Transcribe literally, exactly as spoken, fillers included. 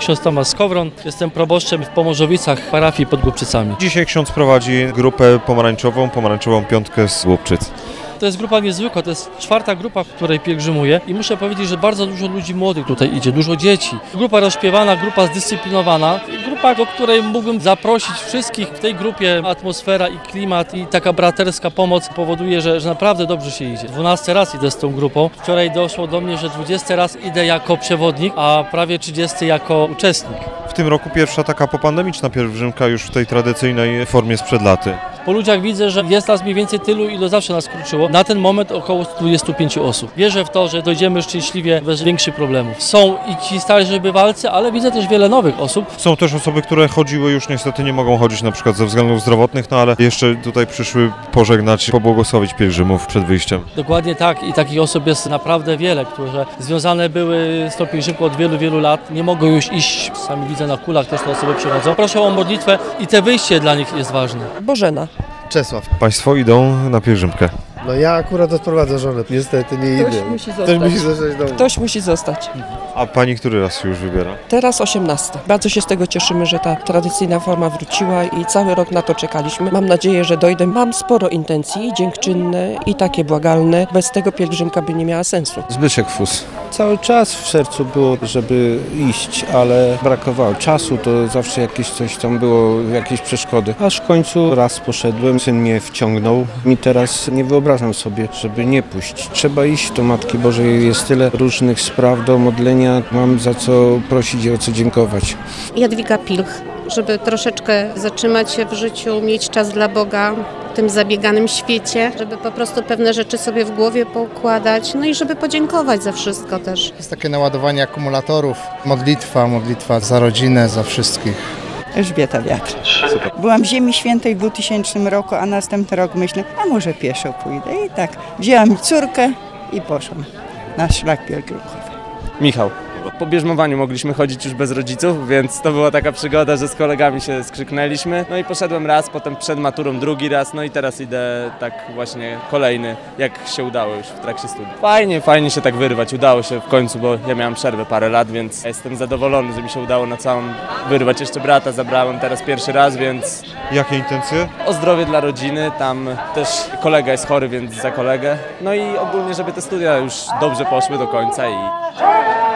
ksiądz Tomasz Skowron, jestem proboszczem w Pomorzowicach, parafii pod Głubczycami. Dzisiaj ksiądz prowadzi grupę pomarańczową, pomarańczową piątkę z Głubczyc. To jest grupa niezwykła, to jest czwarta grupa, w której pielgrzymuję i muszę powiedzieć, że bardzo dużo ludzi młodych tutaj idzie, dużo dzieci. Grupa rozśpiewana, grupa zdyscyplinowana, grupa, do której mógłbym zaprosić wszystkich. W tej grupie atmosfera i klimat i taka braterska pomoc powoduje, że, że naprawdę dobrze się idzie. dwunasty raz idę z tą grupą. Wczoraj doszło do mnie, że dwudziesty raz idę jako przewodnik, a prawie trzydziesty jako uczestnik. W tym roku pierwsza taka popandemiczna pielgrzymka już w tej tradycyjnej formie sprzed laty. Po ludziach widzę, że jest nas mniej więcej tylu, ile zawsze nas kruczyło. Na ten moment około stu dwudziestu pięciu osób. Wierzę w to, że dojdziemy szczęśliwie bez większych problemów. Są i ci starzy bywalcy, ale widzę też wiele nowych osób. Są też osoby, które chodziły, już niestety nie mogą chodzić na przykład ze względów zdrowotnych, no ale jeszcze tutaj przyszły pożegnać, pobłogosławić pielgrzymów przed wyjściem. Dokładnie tak i takich osób jest naprawdę wiele, które związane były z tą pielgrzymką od wielu, wielu lat. Nie mogą już iść, sami widzę na kulach też te osoby przychodzą. Proszę o modlitwę i te wyjście dla nich jest ważne. Bożena. Czesław. Państwo idą na pielgrzymkę. No ja akurat odprowadzę żonę, niestety nie Ktoś idę. musi zostać. Ktoś musi zostać w domu. Ktoś musi zostać. A pani który raz się już wybiera? Teraz osiemnasty. Bardzo się z tego cieszymy, że ta tradycyjna forma wróciła i cały rok na to czekaliśmy. Mam nadzieję, że dojdę. Mam sporo intencji, dziękczynne i takie błagalne. Bez tego pielgrzymka by nie miała sensu. Zbyszek Fus. Cały czas w sercu było, żeby iść, ale brakowało czasu, to zawsze jakieś coś tam było, jakieś przeszkody. Aż w końcu raz poszedłem, syn mnie wciągnął i teraz nie wyobrażam sobie, żeby nie pójść. Trzeba iść do Matki Bożej, jest tyle różnych spraw do modlenia, mam za co prosić i o co dziękować. Jadwiga Pilch, żeby troszeczkę zatrzymać się w życiu, mieć czas dla Boga w tym zabieganym świecie, żeby po prostu pewne rzeczy sobie w głowie poukładać, no i żeby podziękować za wszystko też. Jest takie naładowanie akumulatorów, modlitwa, modlitwa za rodzinę, za wszystkich. Elżbieta Wiatr. Super. Byłam w Ziemi Świętej w dwutysięcznym roku, a następny rok myślę, a może pieszo pójdę. I tak wzięłam córkę i poszłam na szlak pielgrzymkowy. Michał. Po bierzmowaniu mogliśmy chodzić już bez rodziców, więc to była taka przygoda, że z kolegami się skrzyknęliśmy. No i poszedłem raz, potem przed maturą drugi raz, no i teraz idę tak właśnie kolejny, jak się udało już w trakcie studiów. Fajnie, fajnie się tak wyrwać, udało się w końcu, bo ja miałem przerwę parę lat, więc jestem zadowolony, że mi się udało na całą wyrwać. Jeszcze brata zabrałem teraz pierwszy raz, więc... Jakie intencje? O zdrowie dla rodziny, tam też kolega jest chory, więc za kolegę. No i ogólnie, żeby te studia już dobrze poszły do końca i...